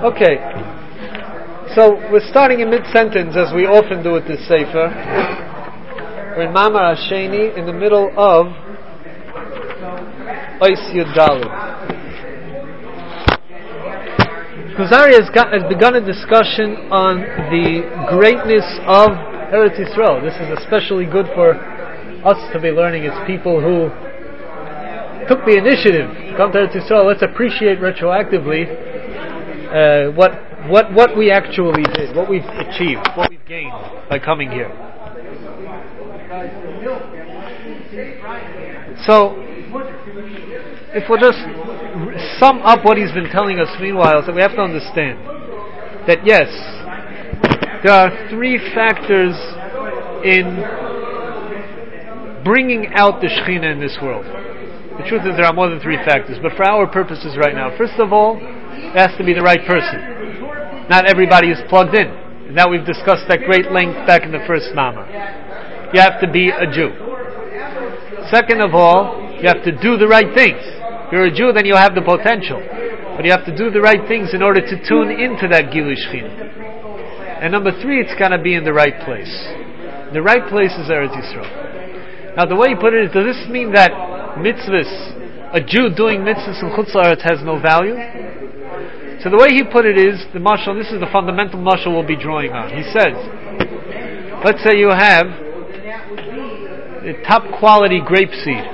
Okay, so we're starting in mid-sentence, as we often do with this sefer. We're in Mamar Hasheni, in the middle of Ois Yud Daled. Kuzari has begun a discussion on the greatness of Eretz Yisrael. This is especially good for us to be learning as people who took the initiative to come to Eretz Yisrael. Let's appreciate retroactively what we actually did, what we've achieved, what we've gained by coming here. So, if we'll just sum up what he's been telling us meanwhile, so we have to understand that yes, there are three factors in bringing out the Shekhinah in this world. The truth is there are more than three factors, but for our purposes right now, first of all, it has to be the right person. Not everybody is plugged in. And that we've discussed at great length back in the first Mama. You have to be a Jew. Second of all, you have to do the right things. If you're a Jew, then you'll have the potential. But you have to do the right things in order to tune into that Gilui Shekhinah. And number three, it's got to be in the right place. The right place is Eretz Yisrael. Now the way he put it is, does this mean that mitzvahs, a Jew doing mitzvahs in Chutz La'aretz has no value? So the way he put it is, the mashal, and this is the fundamental mashal we'll be drawing on. He says, let's say you have a top quality grape seed.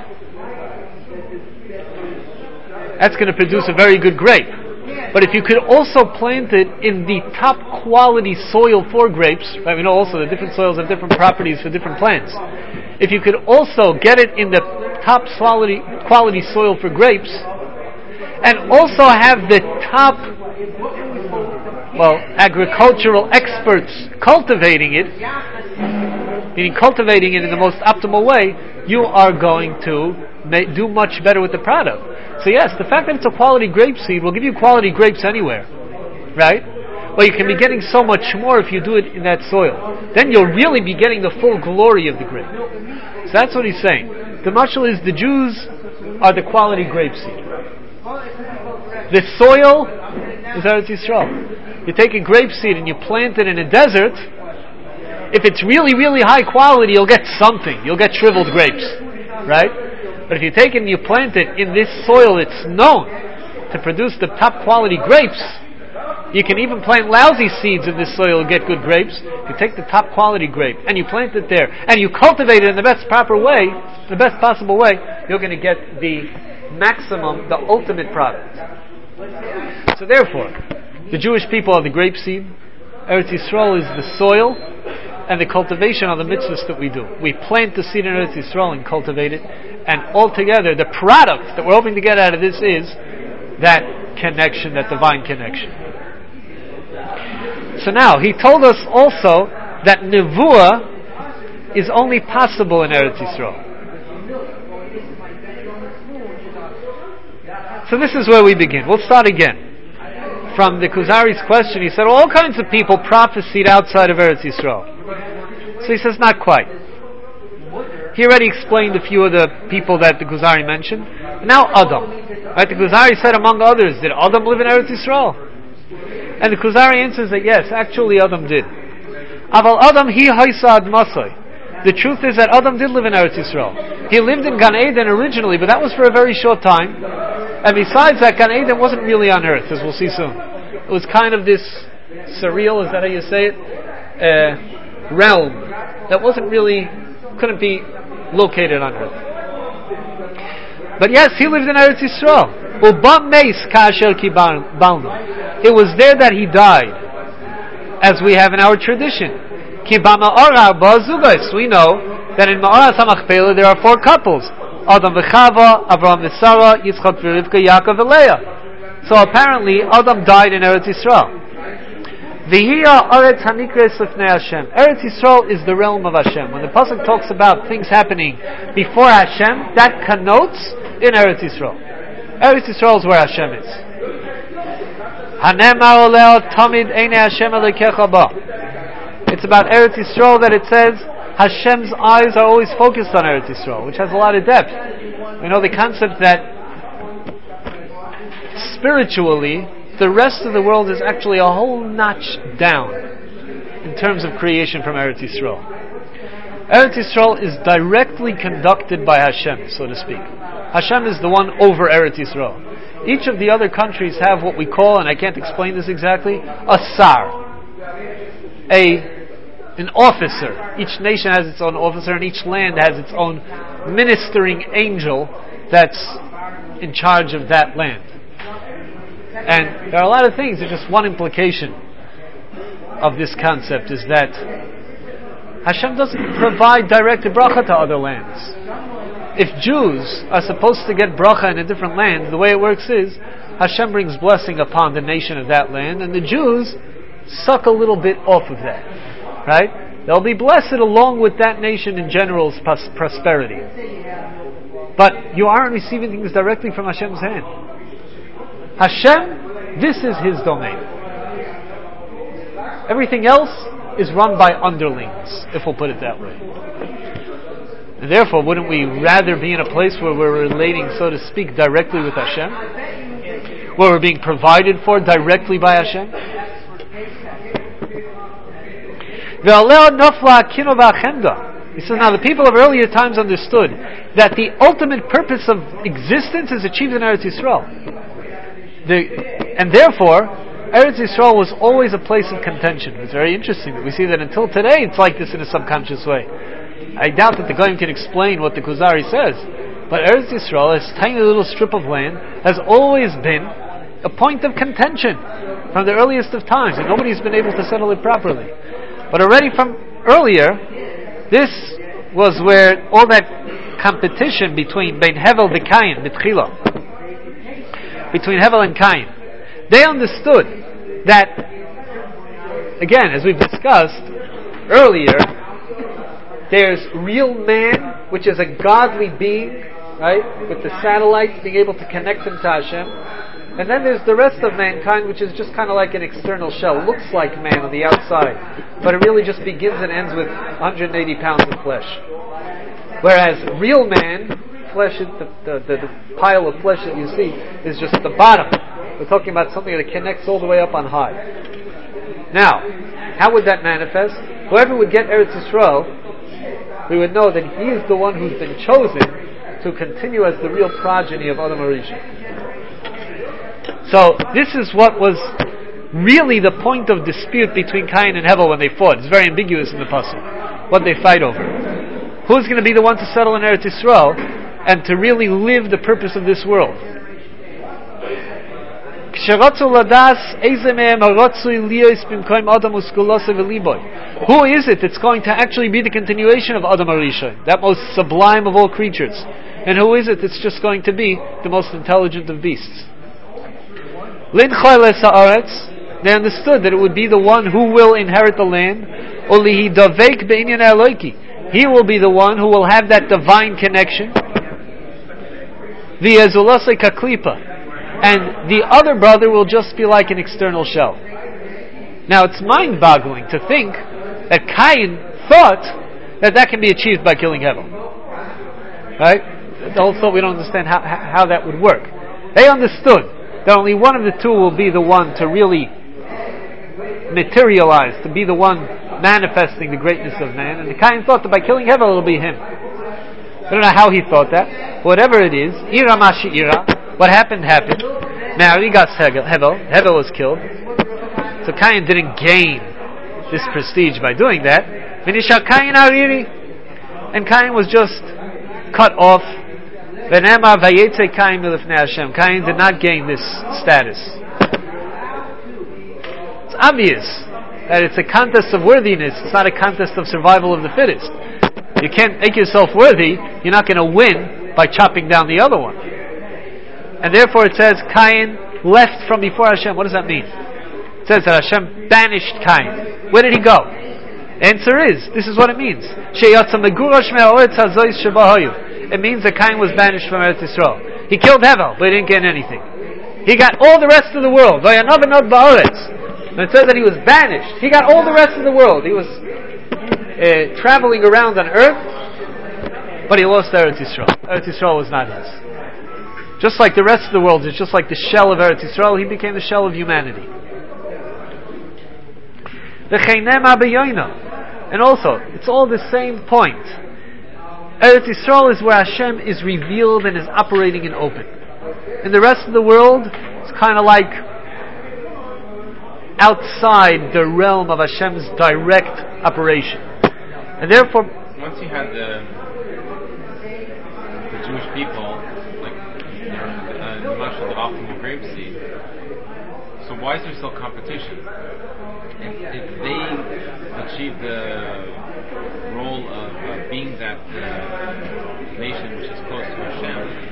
That's going to produce a very good grape. But if you could also plant it in the top quality soil for grapes, right? We know also that different soils have different properties for different plants. If you could also get it in the top quality soil for grapes, and also have the top, agricultural experts cultivating it, meaning cultivating it in the most optimal way, you are going to do much better with the product. So yes, the fact that it's a quality grape seed will give you quality grapes anywhere, right? Well, you can be getting so much more if you do it in that soil. Then you'll really be getting the full glory of the grape. So that's what he's saying. The mashal is the Jews are the quality grape seed. The soil is Eretz Yisrael. You take a grape seed and you plant it in a desert. If it's really, really high quality, you'll get something. You'll get shriveled grapes, right? But if you take it and you plant it in this soil it's known to produce the top quality grapes, you can even plant lousy seeds in this soil and get good grapes. If you take the top quality grape and you plant it there and you cultivate it in the best possible way, you're going to get the maximum, the ultimate product. So therefore, the Jewish people are the grape seed, Eretz Yisrael is the soil, and the cultivation are the mitzvahs that we do. We plant the seed in Eretz Yisrael and cultivate it, and altogether the product that we're hoping to get out of this is that connection, that divine connection. So now, he told us also that Nevuah is only possible in Eretz Yisrael. So this is where we begin. We'll start again. From the Kuzari's question, he said, all kinds of people prophesied outside of Eretz Yisrael. So he says, not quite. He already explained a few of the people that the Kuzari mentioned. Now Adam. Right? The Kuzari said, among others, did Adam live in Eretz Yisrael? And the Kuzari answers that yes, actually Adam did. Aval Adam hi haisa ad masai. The truth is that Adam did live in Eretz Yisrael. He lived in Gan Eden originally, but that was for a very short time. And besides that, Gan Eden wasn't really on earth, as we'll see soon. It was kind of this surreal, is that how you say it? Realm that couldn't be located on earth. But yes, he lived in Eretz Yisrael. It was there that he died, as we have in our tradition. We know that in Ma'aras HaMachpelah there are 4 couples. Adam v'Chava, Avraham v'Sarah, Yitzchak v'Rivka, Yaakov v'Leah. So apparently Adam died in Eretz Yisrael. V'hiya aretz hanikres lifnei Hashem. Eretz Yisrael is the realm of Hashem. When the pasuk talks about things happening before Hashem, that connotes in Eretz Yisrael. Eretz Yisrael is where Hashem is. Hanemar oleo tamid eine Hashem elokecha ba. It's about Eretz Yisrael that it says Hashem's eyes are always focused on Eretz Yisrael, which has a lot of depth. We know the concept that spiritually the rest of the world is actually a whole notch down in terms of creation from Eretz Yisrael. Eretz Yisrael is directly conducted by Hashem, so to speak. Hashem is the one over Eretz Yisrael. Each of the other countries have what we call, and I can't explain this exactly, a sar, an officer. Each nation has its own officer, and each land has its own ministering angel that's in charge of that land. And there are a lot of things. There's just one implication of this concept is that Hashem doesn't provide direct bracha to other lands. If Jews are supposed to get bracha in a different land, the way it works is Hashem brings blessing upon the nation of that land, and the Jews suck a little bit off of that. Right? They'll be blessed along with that nation in general's prosperity. But you aren't receiving things directly from Hashem's hand. Hashem, this is His domain. Everything else is run by underlings, if we'll put it that way. And therefore, wouldn't we rather be in a place where we're relating, so to speak, directly with Hashem? Where we're being provided for directly by Hashem? He says, now the people of earlier times understood that the ultimate purpose of existence is achieved in Eretz Yisrael. And therefore, Eretz Yisrael was always a place of contention. It's very interesting that we see that until today it's like this in a subconscious way. I doubt that the Goyim can explain what the Kuzari says, but Eretz Yisrael, this tiny little strip of land, has always been a point of contention from the earliest of times, and nobody's been able to settle it properly. But already from earlier, this was where all that competition between Hevel and Cain, Mitchila, between Hevel and Cain, they understood that, again, as we've discussed earlier, there's real man, which is a godly being, right, with the satellites being able to connect them to Hashem. And then there's the rest of mankind, which is just kind of like an external shell. Looks like man on the outside, but it really just begins and ends with 180 pounds of flesh. Whereas real man, flesh, the pile of flesh that you see, is just the bottom. We're talking about something that connects all the way up on high. Now, how would that manifest? Whoever would get Eretz Yisrael, we would know that he is the one who's been chosen to continue as the real progeny of Adam HaRishon. So this is what was really the point of dispute between Cain and Hevel when they fought. It's very ambiguous in the pasuk what they fight over. Who's going to be the one to settle in Eretz Yisrael and to really live the purpose of this world? Who is it that's going to actually be the continuation of Adam HaRishon, that most sublime of all creatures? And who is it that's just going to be the most intelligent of beasts? They understood that it would be the one who will inherit the land. He will be the one who will have that divine connection. And the other brother will just be like an external shell. Now it's mind-boggling to think that Cain thought that can be achieved by killing Hevel. Right? The whole thought, we don't understand how that would work. They understood that only one of the two will be the one to really materialize, to be the one manifesting the greatness of man. And Cain thought that by killing Hevel it will be him. I don't know how he thought that. Whatever it is, Ira Mashi Ira, what happened. Now he got Hevel. Hevel was killed. So Cain didn't gain this prestige by doing that. Vinisha Cain Ariri. And Cain was just cut off. Cain did not gain this status. It's obvious that it's a contest of worthiness. It's not a contest of survival of the fittest. You can't make yourself worthy. You're not going to win by chopping down the other one. And therefore it says Cain left from before Hashem. What does that mean? It says that Hashem banished Cain. Where did he go? Answer is, this is what it means. It means that Cain was banished from Eretz Yisrael. He killed Hevel, but he didn't get anything. He got all the rest of the world. And it says that he was banished. He got all the rest of the world. He was traveling around on earth, but he lost Eretz Yisrael. Eretz Yisrael was not his. Just like the rest of the world is just like the shell of Eretz Yisrael, he became the shell of humanity. And also, it's all the same point. Eretz Yisrael is where Hashem is revealed and is operating in open. In the rest of the world, it's kind of like outside the realm of Hashem's direct operation. And therefore, once you had the Jewish people, like the mashal, the optimal grapeseed, so why is there still competition? If they achieve the role of being that nation which is close to Hashem,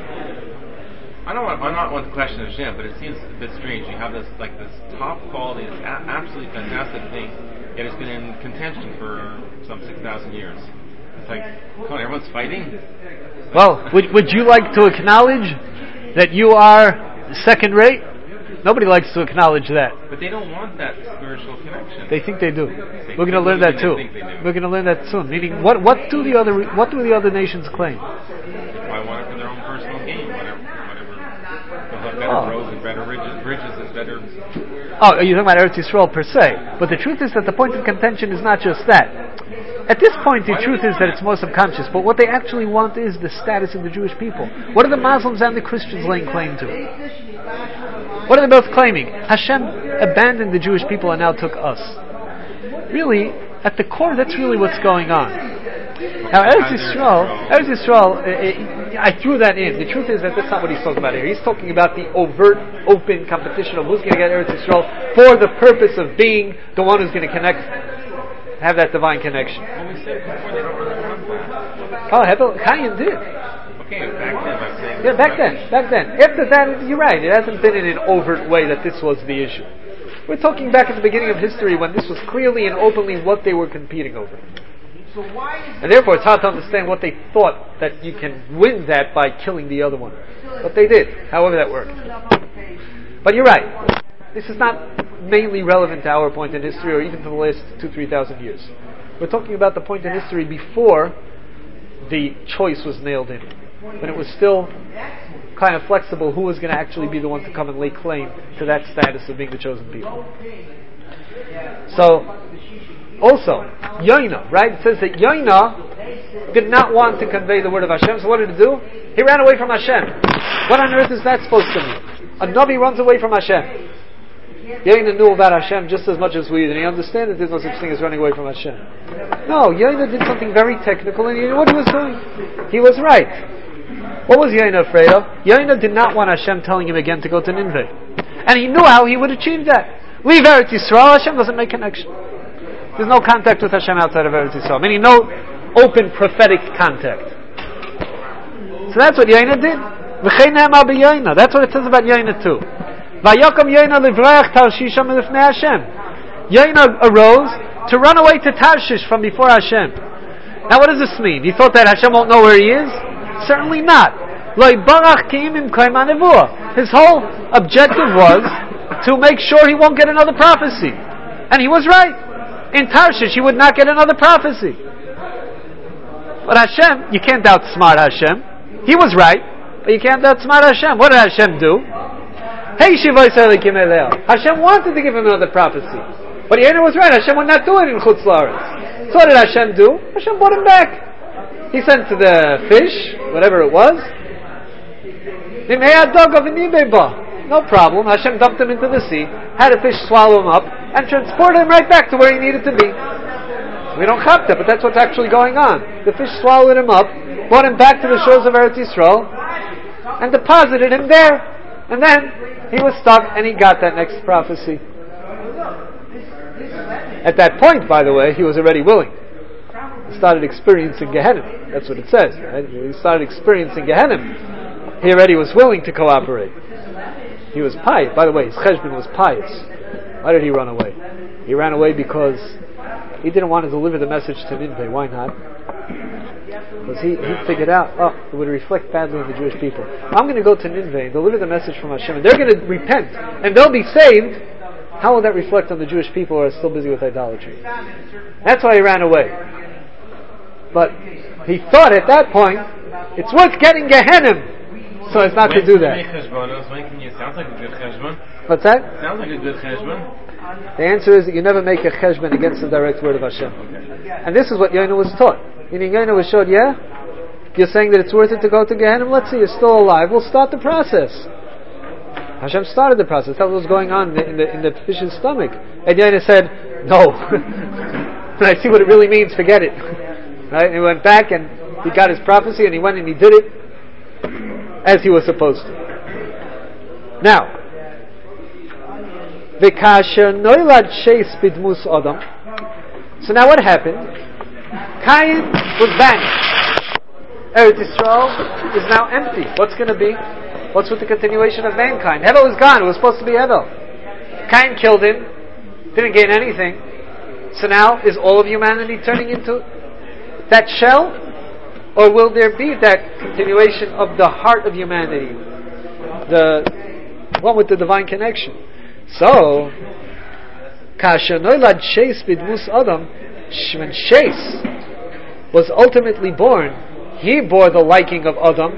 I don't want to question Hashem, but it seems a bit strange. You have this top quality, this absolutely fantastic thing, yet it's been in contention for some 6,000 years. It's like, come on, everyone's fighting. Well, would you like to acknowledge that you are second rate? Nobody likes to acknowledge that. But they don't want that spiritual connection. They think they do. We're going to learn that too. We're going to learn that soon. Meaning, what do the other nations claim? I want it for their own personal gain, whatever. They'll have better roads and better bridges and better. Oh, you're talking about Eretz Yisrael per se. But the truth is that the point of contention is not just that. At this point, the truth is that it's more subconscious. But what they actually want is the status of the Jewish people. What are the Muslims and the Christians laying claim to? What are they both claiming? Hashem abandoned the Jewish people and now took us. Really, at the core, that's really what's going on. Now, Eretz Yisrael, I threw that in. The truth is that that's not what he's talking about here. He's talking about the overt, open competition of who's going to get Eretz Yisrael for the purpose of being the one who's going to connect, have that divine connection. Well, we said before they don't really want that. Oh, Cain did. Okay, back then, I'm saying. Yeah, back then. After that, you're right. It hasn't been in an overt way that this was the issue. We're talking back at the beginning of history when this was clearly and openly what they were competing over. And therefore it's hard to understand what they thought that you can win that by killing the other one. But they did, however that worked. But you're right. This is not mainly relevant to our point in history or even to the last 2,000-3,000 years. We're talking about the point in history before the choice was nailed in. When it was still kind of flexible who was going to actually be the one to come and lay claim to that status of being the chosen people. So, also, Yoina, right? It says that Yoina did not want to convey the word of Hashem, so what did he do? He ran away from Hashem. What on earth is that supposed to mean? A Navi runs away from Hashem. Yoina knew about Hashem just as much as we did, and he understood that there's no such thing as running away from Hashem. No, Yoina did something very technical, and he knew what he was doing. He was right. What was Yoina afraid of? Yoina did not want Hashem telling him again to go to Nineveh. And he knew how he would achieve that. Leave Eretz Yisrael, Hashem doesn't make connection. There's no contact with Hashem outside of Eretz Yisrael. Meaning no open prophetic contact. So that's what Yoina did. That's what it says about Yoina too. Yoina arose to run away to Tarshish from before Hashem. Now what does this mean? He thought that Hashem won't know where he is? Certainly not. His whole objective was to make sure he won't get another prophecy. And he was right. In Tarshish he would not get another prophecy. But Hashem, you can't outsmart Hashem. He was right, but you can't outsmart Hashem. What did Hashem do? Hashem wanted to give him another prophecy. But Yoina was right. Hashem would not do it in Chutz La'aretz. So what did Hashem do? Hashem brought him back. He sent to the fish, whatever it was. No problem. Hashem dumped him into the sea, had a fish swallow him up, and transported him right back to where he needed to be. We don't chop that, but that's what's actually going on. The fish swallowed him up, brought him back to the shores of Eretz Yisrael, and deposited him there. And then he was stuck, and he got that next prophecy. At that point, by the way, he was already willing. He started experiencing Gehenna. That's what it says, right? He started experiencing Gehenna. He already was willing to cooperate. He was pious. By the way, his cheshbon was pious. Why did he run away? He ran away because he didn't want to deliver the message to Nineveh. Why not? Because he figured out, it would reflect badly on the Jewish people. I'm going to go to Nineveh and deliver the message from Hashem, and they're going to repent, and they'll be saved. How will that reflect on the Jewish people who are still busy with idolatry? That's why he ran away. But he thought at that point, it's worth getting Gehenna. so as not to do that. When can you? Sounds like a good cheshbon. What's that? Sounds like a good cheshbon. The answer is that you never make a cheshbon against the direct word of Hashem. Okay. And this is what Yoina was taught. Meaning Yoina was showed, you're saying that it's worth it to go to Gehenna? Let's see, you're still alive. We'll start the process. Hashem started the process. That's what was going on in the fish's stomach. And Yoina said, no. When I see what it really means, forget it. Right? And he went back and he got his prophecy and he went and he did it as he was supposed to. Now, V'kasher noilad sheis bidmus Adam. So now what happened? Cain was banished. Eretz Yisrael is now empty. What's going to be? What's with the continuation of mankind? Hevel is gone. It was supposed to be Hevel. Cain killed him. Didn't gain anything. So now is all of humanity turning into that shell? Or will there be that continuation of the heart of humanity? The one with the divine connection. So, Kasher Noilad Sheis Bidmus Adam, when Sheis was ultimately born, he bore the liking of Adam.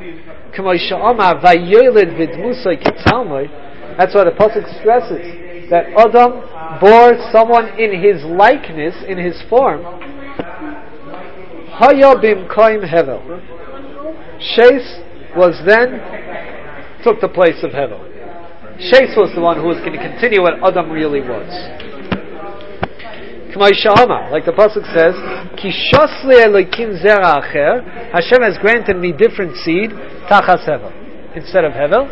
That's why the pasuk stresses that Adam bore someone in his likeness, in his form. Haya bimkoim Hevel. Sheis was then took the place of Hevel. Sheis was the one who was going to continue what Adam really was. Like the pasuk says, Hashem has granted me different seed, tachas Hevel, instead of Hevel.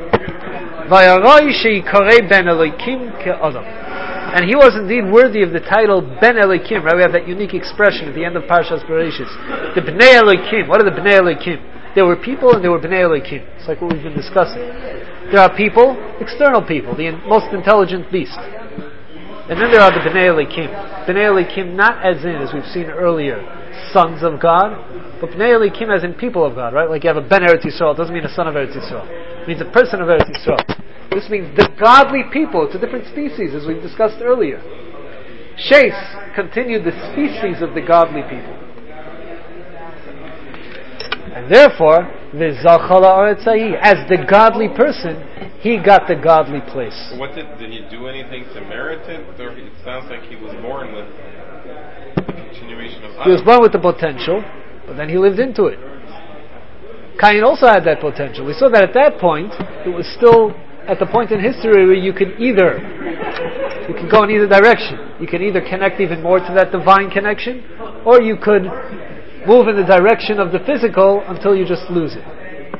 And he was indeed worthy of the title Ben Elokim. Right? We have that unique expression at the end of Parshas Bereshis. The Bnei Elokim. What are the Bnei Elokim? There were people and there were Bnei Elokim. It's like what we've been discussing. There are people, external people, the most intelligent beast. And then there are the Bnei Elokim. Bnei Elokim not as in, as we've seen earlier, sons of God, but Bnei Elokim as in people of God, right? Like you have a Ben Eretz Yisrael, it doesn't mean a son of Eretz Yisrael. It means a person of Eretz Yisrael. This means the godly people. It's a different species, as we've discussed earlier. Sheis continued the species of the godly people. And therefore, as the godly person, he got the godly place. What did he do anything to merit it? Or it sounds like he was born with the continuation of Adam. He was born with the potential, but then he lived into it. Cain also had that potential. We saw that at that point, it was still at the point in history where you could go in either direction. You can either connect even more to that divine connection, or you could move in the direction of the physical until you just lose it.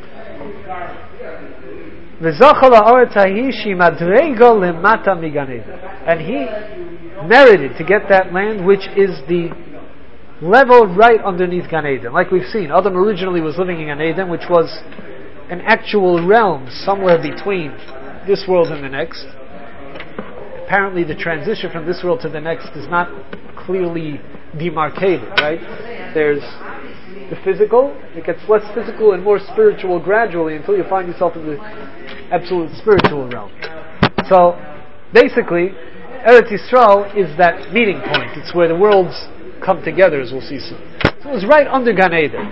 And he merited to get that land, which is the level right underneath Gan Eden. Like we've seen, Adam originally was living in Gan Eden, which was an actual realm somewhere between this world and the next. Apparently the transition from this world to the next is not clearly demarcated, right? There's the physical, it gets less physical and more spiritual gradually until you find yourself in the absolute spiritual realm. So, basically, Eretz Yisrael is that meeting point. It's where the worlds come together, as we'll see soon. So it was right under Gan Eden.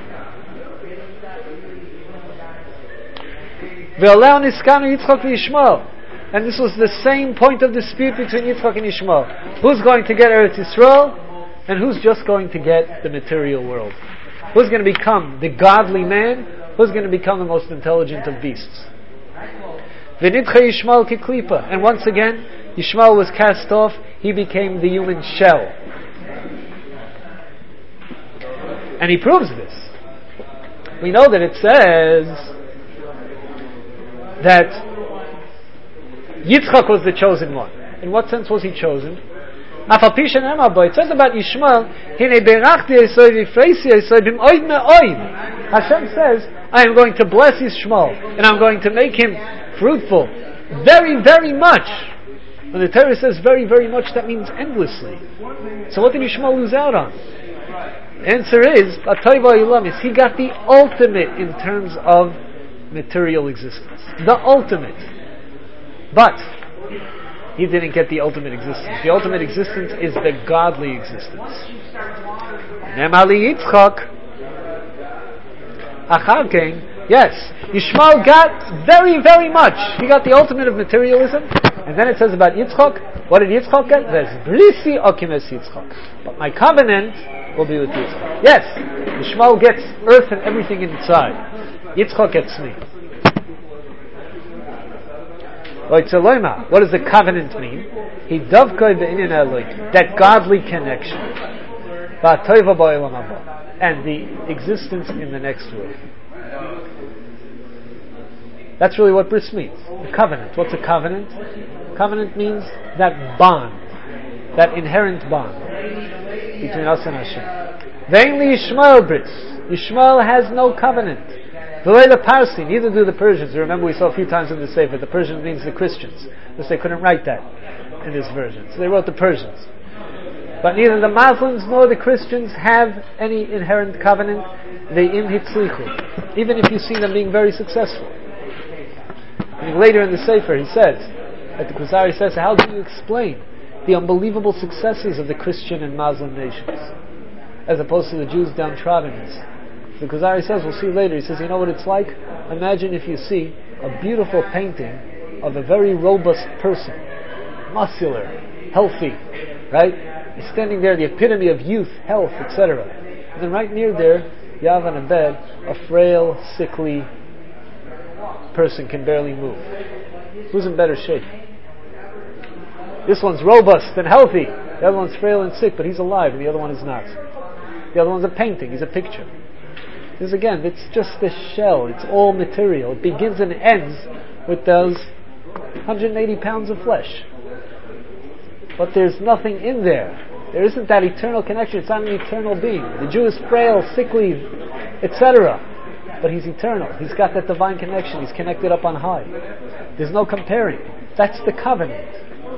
And this was the same point of dispute between Yitzchak and Ishmael. Who's going to get Eretz Yisrael, and who's just going to get the material world? Who's going to become the godly man? Who's going to become the most intelligent of beasts? And once again, Yishmael was cast off. He became the human shell. And he proves this. We know that it says that Yitzchak was the chosen one. In what sense was he chosen? It says about Yishmael, Hashem says, I am going to bless Yishmael, and I'm going to make him fruitful very, very much. When the Torah says very, very much, that means endlessly. So what did Yishmael lose out on? The answer is, he got the ultimate in terms of material existence. The ultimate. But he didn't get the ultimate existence. The ultimate existence is the godly existence. Nemali Yitzchak. Yes, Yishmael got very, very much. He got the ultimate of materialism. And then it says about Yitzchak, what did Yitzchak get? There's Brisi Okimes Yitzchak. But my covenant will be with Yitzchak. Yes, Yishmael gets earth and everything inside. Yitzchak gets me. What does the covenant mean? That godly connection. And the existence in the next world. That's really what bris means. The covenant. What's a covenant? Covenant means that bond, that inherent bond between us and Hashem. Vainly Yishmael bris. Yishmael has no covenant. The Parsi, neither do the Persians. Remember, we saw a few times in the Sefer, the Persian means the Christians, because they couldn't write that in this version. So they wrote the Persians. But neither the Muslims nor the Christians have any inherent covenant. Ve'im hitzlichu. Even if you see them being very successful. And later in the Sefer, he says, at the Kuzari says, how do you explain the unbelievable successes of the Christian and Muslim nations, as opposed to the Jews' downtroddenness? The Kuzari says, we'll see later, he says, you know what it's like? Imagine if you see a beautiful painting of a very robust person, muscular, healthy, right? He's standing there, the epitome of youth, health, etc. And then right near there, you have on a bed a frail, sickly person, can barely move. Who's in better shape? This one's robust and healthy. The other one's frail and sick, but he's alive, and the other one is not. The other one's a painting, he's a picture. Because again, it's just a shell. It's all material. It begins and ends with those 180 pounds of flesh. But there's nothing in there. There isn't that eternal connection. It's not an eternal being. The Jew is frail, sickly, etc. But he's eternal. He's got that divine connection. He's connected up on high. There's no comparing. That's the covenant.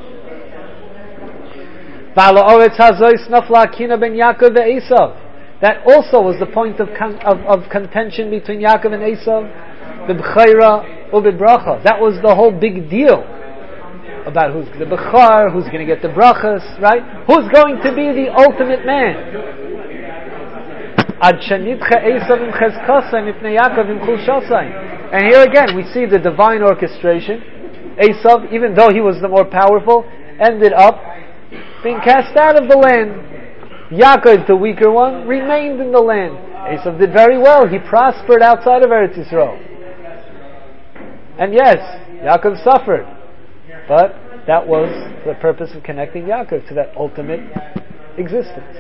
That also was the point of contention between Yaakov and Esav, the B'chaira or B'bracha. That was the whole big deal about who's the B'char, who's going to get the brachas, right? Who's going to be the ultimate man? And here again, we see the divine orchestration. Esav, even though he was the more powerful, ended up being cast out of the land. Yaakov, the weaker one, remained in the land. Esav did very well. He prospered outside of Eretz Yisrael. And yes, Yaakov suffered. But that was the purpose of connecting Yaakov to that ultimate existence.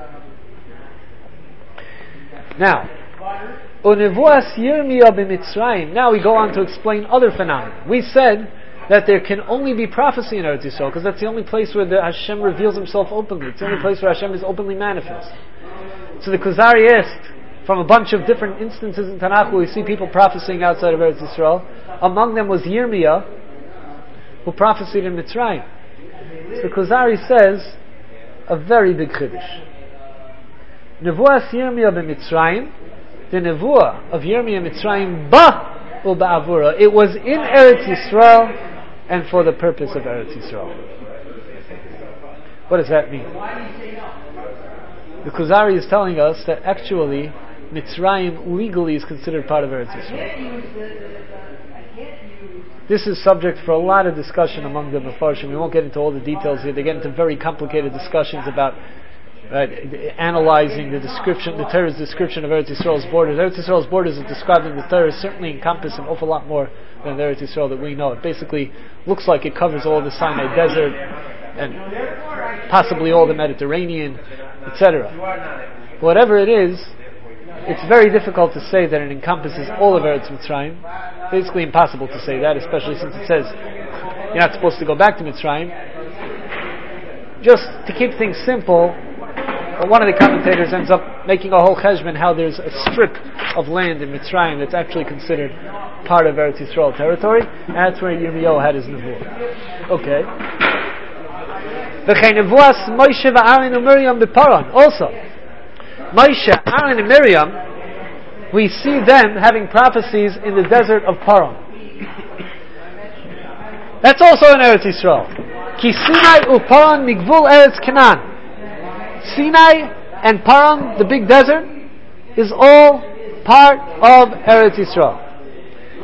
Now, Unevuas Yirmiyah b'Mitzrayim. Now we go on to explain other phenomena. We said that there can only be prophecy in Eretz Yisrael, because that's the only place where the Hashem reveals Himself openly. It's the only place where Hashem is openly manifest. So the Kuzari asked, from a bunch of different instances in Tanakh where we see people prophesying outside of Eretz Yisrael, among them was Yirmiyah, who prophesied in Mitzrayim. So the Kuzari says a very big chiddush. Nevuas Yirmiyah b'Mitzrayim, the Nevuah of Yirmiyah Mitzrayim ba u'ba'avura. It was in Eretz Yisrael and for the purpose of Eretz Yisrael. What does that mean? The Kuzari is telling us that actually Mitzrayim legally is considered part of Eretz Yisrael. This is subject for a lot of discussion among the Mefarshim. We won't get into all the details here. They get into very complicated discussions about analyzing the description, the Torah's description of Eretz Yisrael's borders. Eretz Yisrael's borders as described in the Torah certainly encompass an awful lot more than the Eretz Yisrael that we know. It basically looks like it covers all the Sinai Desert and possibly all the Mediterranean, etc. Whatever it is, it's very difficult to say that it encompasses all of Eretz Mitzrayim. Basically impossible to say that, especially since it says you're not supposed to go back to Mitzrayim. Just to keep things simple, one of the commentators ends up making a whole cheshbon how there's a strip of land in Mitzrayim that's actually considered part of Eretz Yisrael territory, and that's where Yirmiyahu had his nevuah. Okay. Also, Moshe, Aaron, and Miriam, we see them having prophecies in the desert of Paran. That's also in Eretz Yisrael. Ki Sinai u'Paran migvul Eretz Canaan. Sinai and Paran, the big desert, is all part of Eretz Yisrael.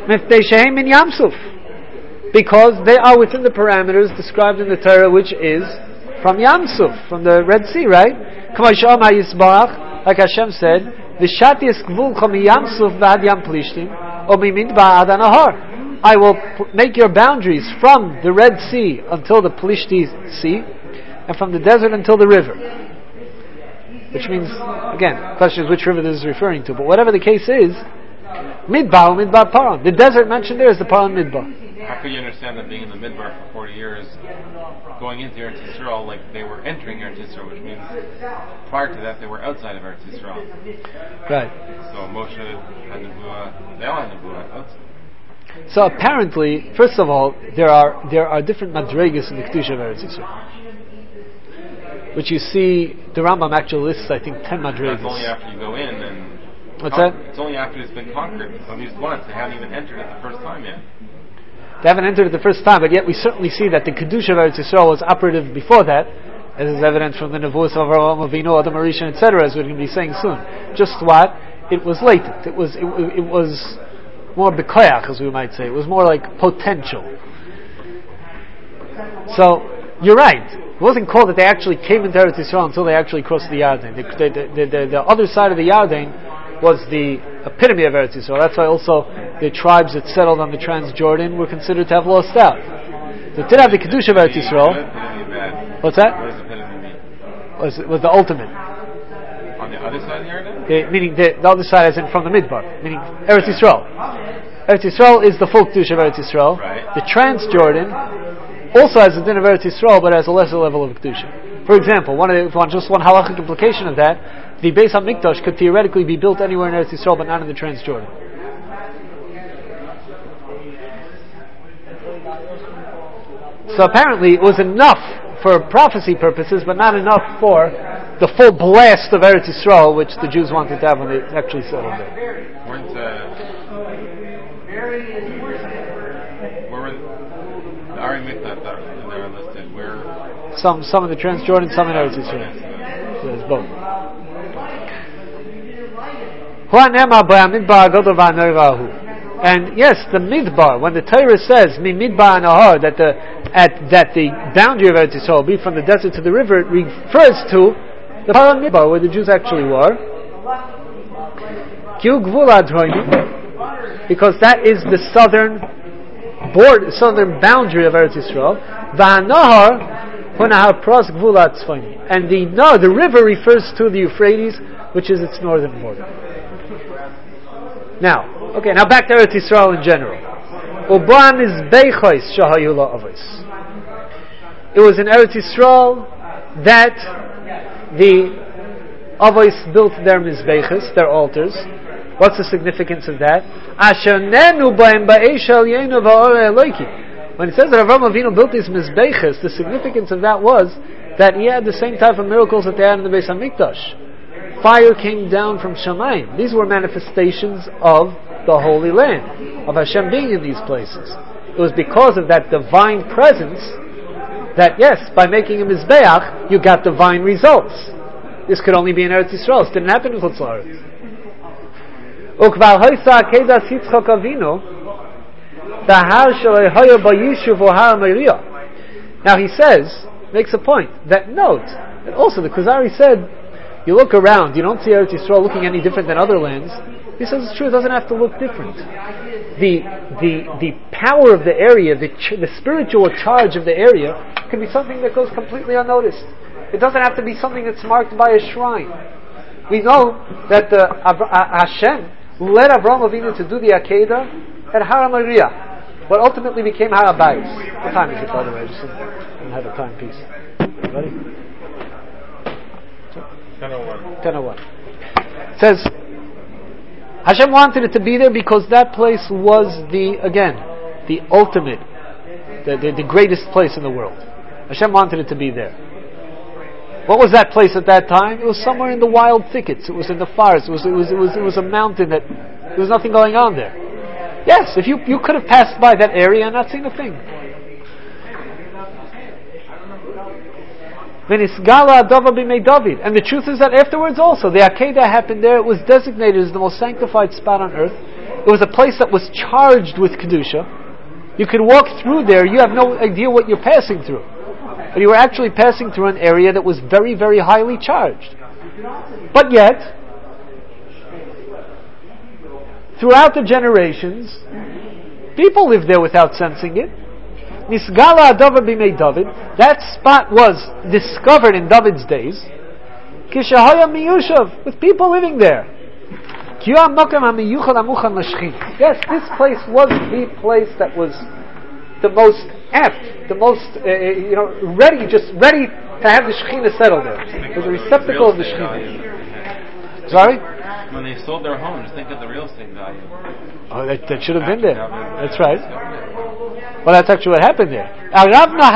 Miftei shehem min Yamsuf, because they are within the parameters described in the Torah, which is from Yamsuf, from the Red Sea, right? Like Hashem said, "V'shatias gvulcha mi Yamsuf v'ad Yam Plishtim, o mimidbar ad anahar." I will make your boundaries from the Red Sea until the Plishti Sea, and from the desert until the river. Which means, again, the question is which river this is referring to. But whatever the case is, Midbar, Midbar Paran. The desert mentioned there is the Paran Midbar. How could you understand that being in the Midbar for 40 years, going into Eretz Yisrael, like they were entering Eretz Yisrael, which means prior to that they were outside of Eretz Yisrael. Right. So Moshe had Nebuah, they all had Nebuah outside. So apparently, first of all, there are different madregas in the Kedusha of Eretz Yisrael, which you see the Rambam actually lists, I think, 10 madregas. That's only after you go in and. What's that? It's only after it's been conquered at least once. They haven't even entered it the first time yet. They haven't entered it the first time, but yet we certainly see that the Kedusha of Eretz Yisrael was operative before that, as is evident from the Nevuos of Avraham Avinu, Adam Arishan, etc., as we're going to be saying soon. Just what? It was latent. It was more bekoyach, as we might say. It was more like potential. So, you're right. It wasn't called that they actually came into Eretz Yisrael until they actually crossed the Yarden. The other side of the Yarden was the epitome of Eretz Yisrael. That's why also the tribes that settled on the Transjordan were considered to have lost out. So it did have the Kedusha of Eretz Yisrael. What's that? What does epitome mean? Was the ultimate. On the other side of the Yarden? Meaning the other side as in from the Midbar. Meaning Eretz Yisrael. Eretz Yisrael is the full Kedusha of Eretz Yisrael. Right. The Transjordan also has the din of Eretz Yisrael, but has a lesser level of Kedusha. For example, just one halachic implication of that, the Beis HaMikdash could theoretically be built anywhere in Eretz Yisrael, but not in the Transjordan. So apparently it was enough for prophecy purposes, but not enough for the full blast of Eretz Yisrael, which the Jews wanted to have when they actually settled there. Where were the Ari Mikdash that are listed? Where? Some in the Transjordan, some in Eretz Yisrael. So there's both. And yes, the Midbar, when the Torah says Mi Midbar Nahar, that the boundary of Eretz Yisrael will be from the desert to the river, it refers to the Paran Midbar, where the Jews actually were. Because that is the southern boundary of Eretz Yisrael. And the river refers to the Euphrates, which is its northern border. Now back to Eretz Yisrael in general. It was in Eretz Yisrael that the Avos built their mizbeches, their altars. What's the significance of that? When it says that Avraham Avinu built these mizbeches, the significance of that was that he had the same type of miracles that they had in the Beis HaMikdash. Fire came down from Shamayim. These were manifestations of the Holy Land, of Hashem being in these places. It was because of that divine presence that, yes, by making a Mizbeach, you got divine results. This could only be in Eretz Yisrael. This didn't happen in Chutz La'aretz. Now he says, makes a point, that note, that also the Kuzari said, you look around, you don't see Eretz Yisrael looking any different than other lands. He says it's true, it doesn't have to look different. The power of the area, the spiritual charge of the area, can be something that goes completely unnoticed. It doesn't have to be something that's marked by a shrine. We know that Hashem led Avraham Avinu to do the Akedah at Har HaMoriah, what ultimately became Har HaBayis. What time is it, by the way? I just didn't have a timepiece. Ready? 10:01. It says, Hashem wanted it to be there because that place was the ultimate, the greatest place in the world. Hashem wanted it to be there. What was that place at that time? It was somewhere in the wild thickets. It was in the forest. It was a mountain that there was nothing going on there. Yes, if you could have passed by that area and not seen a thing. And the truth is that afterwards also, the Akedah happened there. It was designated as the most sanctified spot on earth. It was a place that was charged with Kedusha. You could walk through there, you have no idea what you're passing through. But you were actually passing through an area that was very, very highly charged. But yet, throughout the generations, people lived there without sensing it. Nisgala Adavar b'mei David. That spot was discovered in David's days. Kishahaya miyushav, with people living there. Yes, this place was the place that was the most apt, the most ready to have the Shekhinah settle there. It was a receptacle of the Shekhinah. Sorry? When they sold their homes, think of the real estate value. Oh, that should have been there. That's right. Well, that's actually what happened there. There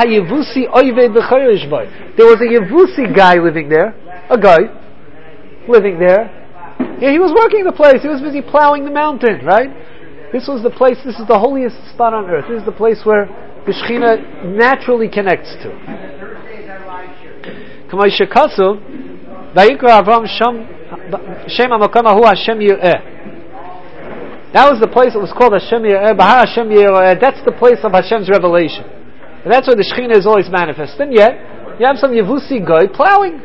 was a Yevusi guy living there. A guy living there. Yeah, he was working the place. He was busy plowing the mountain, right? This was the place, this is the holiest spot on earth. This is the place where the Shekhinah naturally connects to. That was the place that was called Hashem Yireh. Bahar Hashem Yireh. That's the place of Hashem's revelation. And that's where the Shekhinah is always manifest. And yet, you have some Yevusi guy plowing.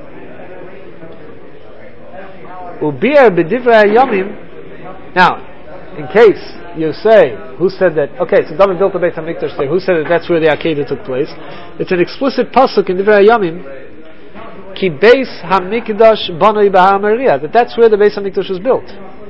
Now, in case you say, who said that? Okay, so David built the Beit HaMikdash there. Who said that that's where the Akedah took place? It's an explicit pasuk in Divrei Hayamim. Ki Beis HaMikdash Banoi B'Har Moriah. That's where the Beis HaMikdash was built.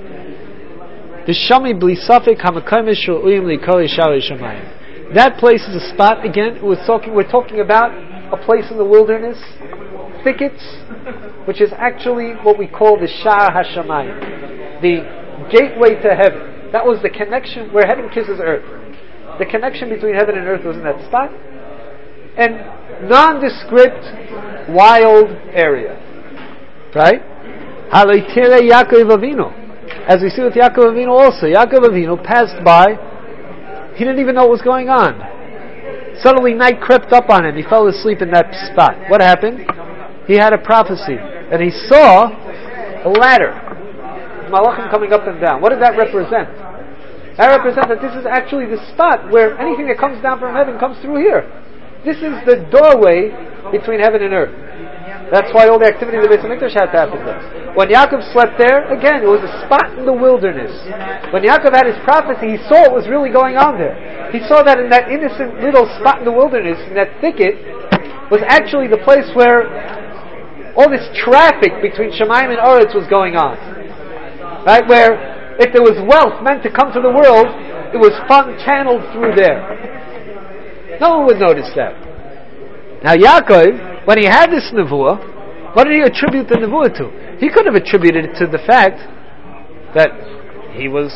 That place is a spot, again, we're talking about a place in the wilderness, thickets, which is actually what we call the Sha'ar HaShamayim, the gateway to heaven. That was the connection where heaven kisses earth. The connection between heaven and earth was in that spot. And nondescript, wild area. Right? Haloitere Yaakov Avinu. As we see with Yaakov Avinu also. Yaakov Avinu passed by. He didn't even know what was going on. Suddenly night crept up on him. He fell asleep in that spot. What happened? He had a prophecy. And he saw a ladder. Malachim coming up and down. What did that represent? That represents that this is actually the spot where anything that comes down from heaven comes through here. This is the doorway between heaven and earth. That's why all the activity of the Beit HaMikdash had to happen there. When Yaakov slept there, again, it was a spot in the wilderness. When Yaakov had his prophecy, he saw what was really going on there. He saw that in that innocent little spot in the wilderness, in that thicket, was actually the place where all this traffic between Shemayim and Oretz was going on. Right? Where, if there was wealth meant to come to the world, it was channeled through there. No one would notice that. Now Yaakov, when he had this nevuah, what did he attribute the nevuah to? He could have attributed it to the fact that he was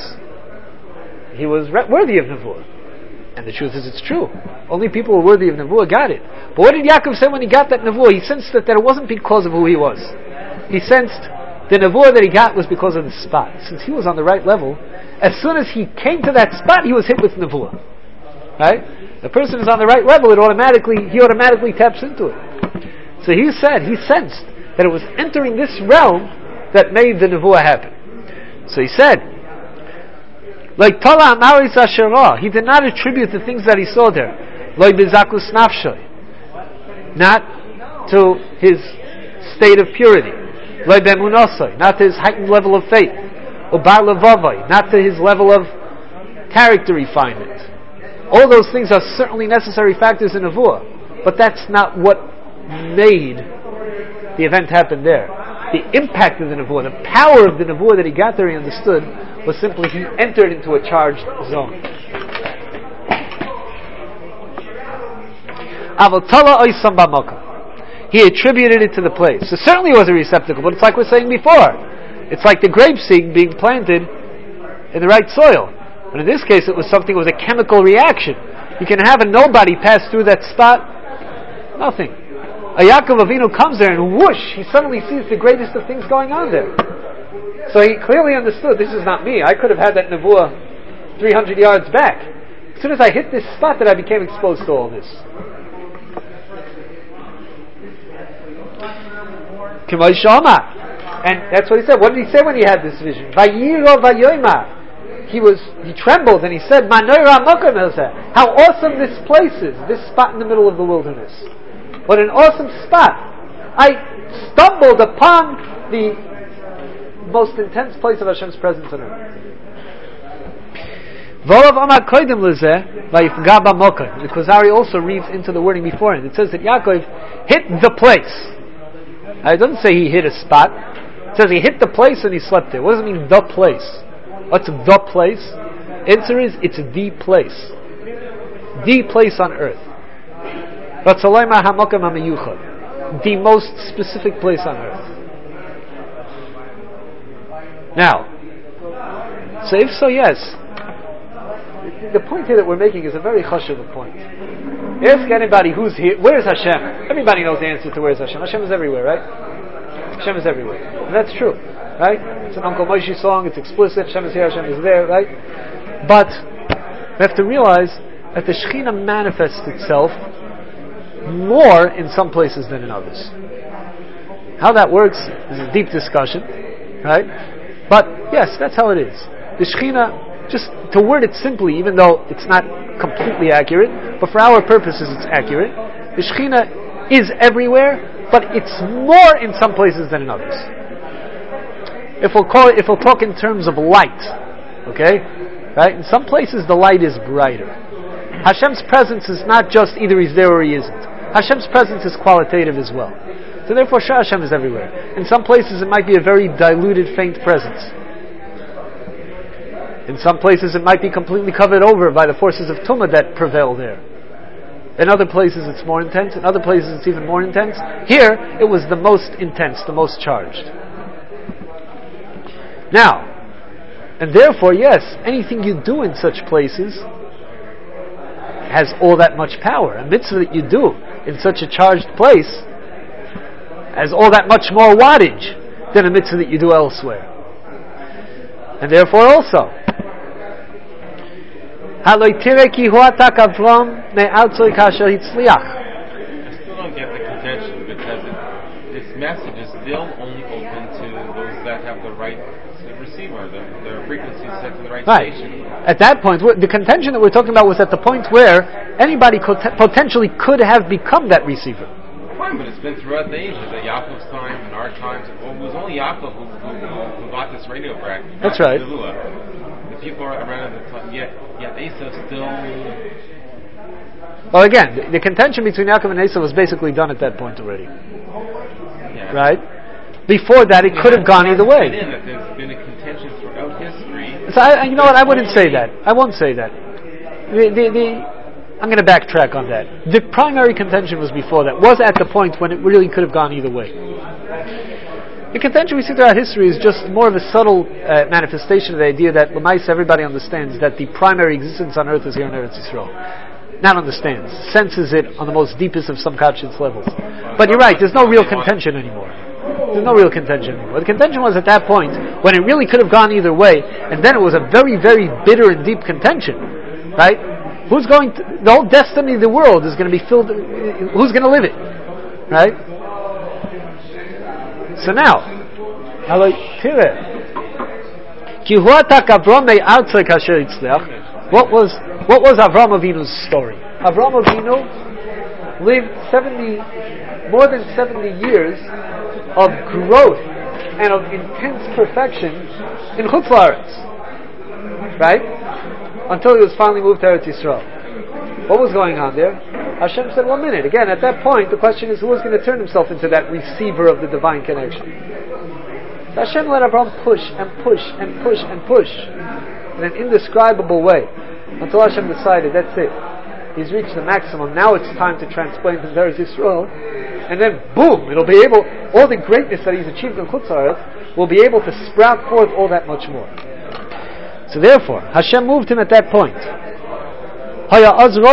worthy of nevuah. And the truth is, it's true. Only people who were worthy of nevuah got it. But what did Yaakov say when he got that nevuah? He sensed that it wasn't because of who he was. He sensed the nevuah that he got was because of the spot. Since he was on the right level, as soon as he came to that spot, he was hit with nevuah. Right? The person is on the right level, he automatically taps into it. So he sensed that it was entering this realm that made the nevuah happen. So he said, like Tala Amaris Asherah, he did not attribute the things that he saw there, like Bizakus Nafshoy, not to his state of purity, like Bemunosoi, not to his heightened level of faith, or Bar Levavai, not to his level of character refinement. All those things are certainly necessary factors in nevuah, but that's not what made the event happen there. The impact of the nevuah, the power of the nevuah that he got there, he understood, was simply he entered into a charged zone. He attributed it to the place. So certainly it was a receptacle, but it's like we're saying before. It's like the grape seed being planted in the right soil. But in this case, it was a chemical reaction. You can have a nobody pass through that spot, nothing. A Yaakov Avinu comes there and whoosh, he suddenly sees the greatest of things going on there. So he clearly understood, this is not me. I could have had that nevuah 300 yards back. As soon as I hit this spot that I became exposed to all this. And that's what he said. What did he say when he had this vision? Vayiro vayoyma. he trembled and he said, how awesome this place is, this spot in the middle of the wilderness. What an awesome spot. I stumbled upon the most intense place of Hashem's presence on earth. The Kuzari also reads into the wording before it. It says that Yaakov hit the place. It doesn't say he hit a spot. It says he hit the place and he slept there. What does it mean, the place? What's the place? Answer is, it's the place. The place on earth. The most specific place on earth. Now, so if so, yes. The point here that we're making is a very chashuv point. Ask anybody who's here, where's Hashem? Everybody knows the answer to where's Hashem. Hashem is everywhere, right? Hashem is everywhere. And that's true, right? It's an Uncle Moshe song, it's explicit, Hashem is here, Hashem is there, right? But we have to realize that the Shekhinah manifests itself more in some places than in others. How that works is a deep discussion, right? But yes, that's how it is. The Shekhinah, just to word it simply, even though it's not completely accurate, but for our purposes it's accurate, the Shekhinah is everywhere, but it's more in some places than in others. If we'll talk in terms of light, okay? Right? In some places the light is brighter. Hashem's presence is not just either he's there or he isn't. Hashem's presence is qualitative as well. So therefore Hashem is everywhere. In some places it might be a very diluted, faint presence. In some places it might be completely covered over by the forces of Tumah that prevail there. In other places it's more intense. In other places it's even more intense. Here it was the most intense, the most charged. Now, and therefore, yes, anything you do in such places has all that much power. A mitzvah that you do in such a charged place has all that much more wattage than a mitzvah that you do elsewhere. And therefore also, I still don't get the contention because this message is still only open to those that have the right receiver, the frequency set to the right station. At that point, the contention that we're talking about was at the point where anybody potentially could have become that receiver. Fine, but it's been throughout the ages, at Yaakov's time, in our times. Well, it was only Yaakov who got this radio back. That's right. The people around at the time, yet Esav still... Well, again, the contention between Yaakov and Esav was basically done at that point already. Yeah. Right? Before that, it could have gone either way. That there's been a contention throughout history. So, you know what? I wouldn't say that. I won't say that. I'm going to backtrack on that. The primary contention was before that. Was at the point when it really could have gone either way. The contention we see throughout history is just more of a subtle manifestation of the idea that Lamais, everybody understands that the primary existence on earth is here in Eretz Yisrael. Not understands, senses it on the most deepest of subconscious levels. But you're right, there's no real contention anymore. There's no real contention anymore. The contention was at that point when it really could have gone either way, and then it was a very, very bitter and deep contention, right? The whole destiny of the world is going to be filled, who's going to live it, right? So now, what was Avraham Avinu's story? Avraham Avinu lived more than 70 years of growth and of intense perfection in Chutz La'aretz, right? Until he was finally moved to Eretz Yisrael. What was going on there? Hashem said, 1 minute. Again, at that point, the question is, who was going to turn himself into that receiver of the divine connection? So Hashem let Avraham push and push and push and push in an indescribable way until Hashem decided, that's it. He's reached the maximum. Now it's time to transplant him to Eretz Yisrael. And then, boom, it'll be able, all the greatness that he's achieved in Chutz La'aretz will be able to sprout forth all that much more. So therefore, Hashem moved him at that point. Once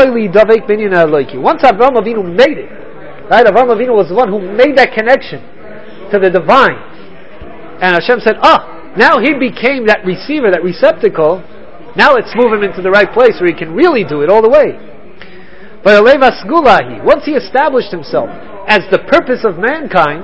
Avraham Avinu made it, right? Avraham Avinu was the one who made that connection to the divine. And Hashem said, now he became that receiver, that receptacle. Now let's move him into the right place where he can really do it all the way. But once he established himself as the purpose of mankind,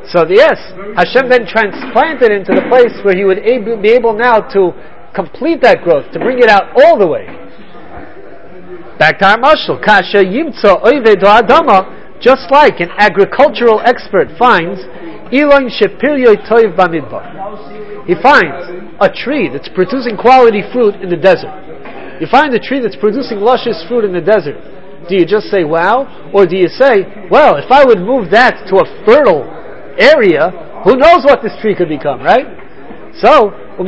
So yes, Hashem then transplanted into the place where He would be able now to complete that growth, to bring it out all the way. Back to our mashal, Kasha Yimtza Oivedo Adama, just like an agricultural expert finds, Elon Shepiryoy Toiv Bamidbar. He finds a tree that's producing quality fruit in the desert. You find a tree that's producing luscious fruit in the desert. Do you just say, wow? Or do you say, well, if I would move that to a fertile area, who knows what this tree could become, right? So he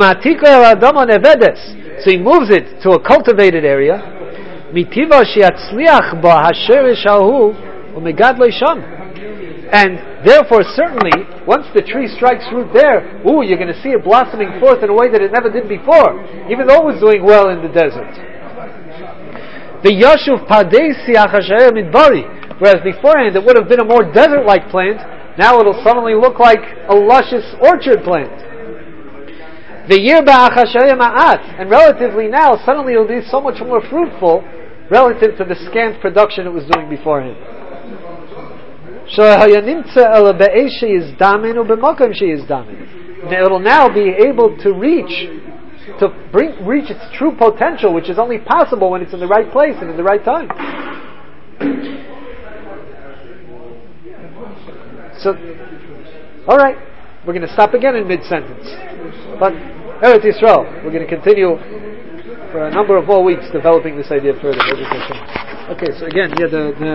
moves it to a cultivated area. And therefore, certainly, once the tree strikes root there, you're going to see it blossoming forth in a way that it never did before, even though it was doing well in the desert. The Yashuv Padesi Achashaya Midbari, whereas beforehand it would have been a more desert-like plant, now it'll suddenly look like a luscious orchard plant. The Yirba Achashaya Ma'at, and relatively now, suddenly it'll be so much more fruitful relative to the scant production it was doing beforehand. It'll now be able to reach its true potential, which is only possible when it's in the right place and in the right time. So, all right, we're going to stop again in mid-sentence. But Eretz Yisrael, we're going to continue for a number of more weeks developing this idea further. Okay, so again, the